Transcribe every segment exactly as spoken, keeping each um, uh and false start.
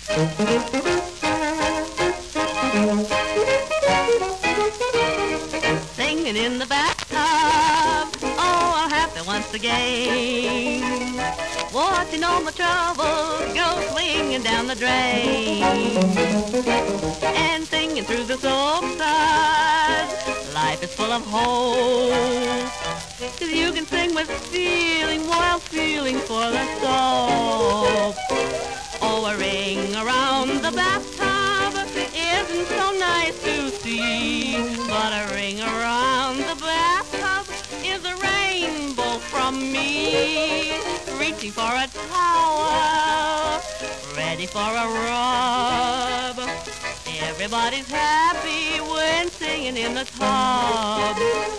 Singing in the bathtub, oh, I'm happy once again. Watching all my troubles go swinging down the drain. And singing through the soap suds, life is full of hope. 'Cause you can sing with feeling while feeling for the soap. Oh, a ring around the bathtub isn't so nice to see, but a ring around the bathtub is a rainbow from me. Reaching for a towel, ready for a rub. Everybody's happy when singing in the tub.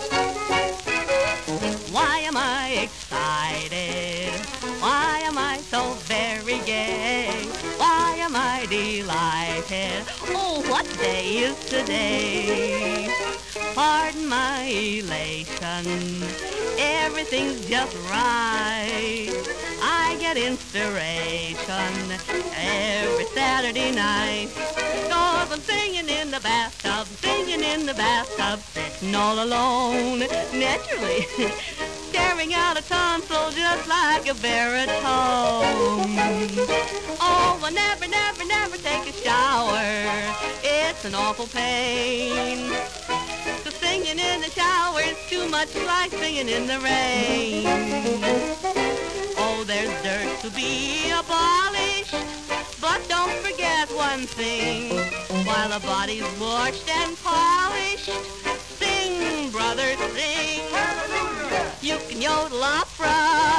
Why am I excited? Why am I so very gay? Why am I delighted? Oh, what day is today? Pardon my elation, everything's just right. I get inspiration every Saturday night. 'Cause I'm singing in the bathtub, singing in the bathtub, sitting all alone, naturally, staring out a tonsil just like a baritone. Oh, I never, never, never take a shower, it's an awful pain. 'Cause singing in the shower is too much like singing in the rain. Oh, there's dirt to be abolished, but don't forget one thing. While the body's washed and polished, sing, brother, sing. You can yodel opera,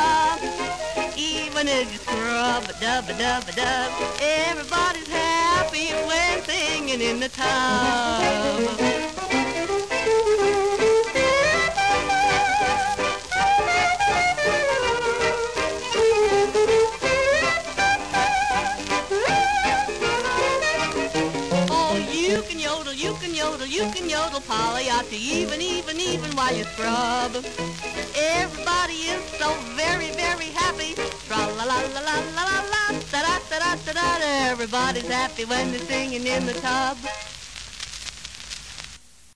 even if you scrub a dub a dub a dub. Everybody's happy when singing in the tub. You can yodel, you can yodel, you can yodel, Polly-Otty, even, even, even while you scrub. Everybody is so very, very happy. Tra-la-la-la-la-la-la-la, da-da-da-da-da-da. Everybody's happy when they're singing in the tub.